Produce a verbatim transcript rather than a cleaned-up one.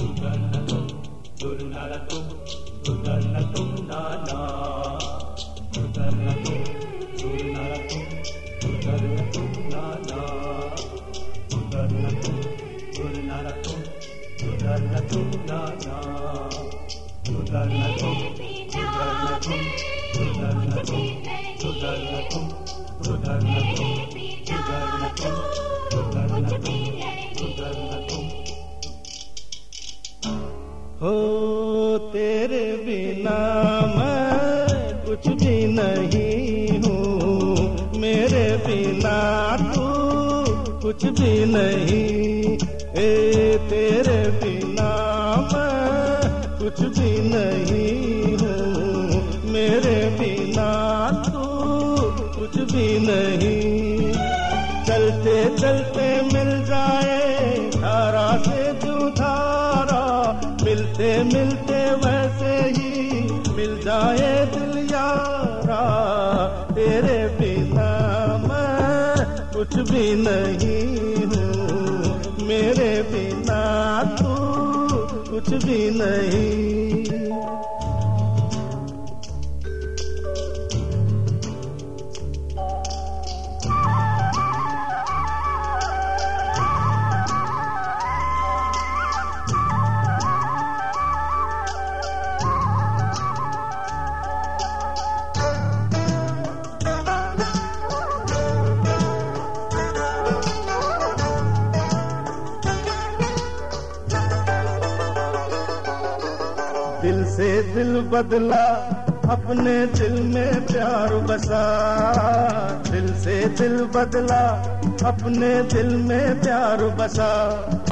हो तेरे बिना मैं कुछ भी नहीं हूँ, मेरे बिना तू कुछ भी नहीं। ए तेरे बिना मैं कुछ भी नहीं हूँ, मेरे बिना तू कुछ भी नहीं। चलते चलते मिल जाए धारा से जो धारा, मिलते मिलते वैसे ही मिल जाए दिल यारा। तेरे बिना मैं कुछ भी नहीं हूँ, मेरे बिना तू कुछ भी नहीं। दिल से दिल बदला, अपने दिल में प्यार बसा। दिल से दिल बदला, अपने दिल में प्यार बसा।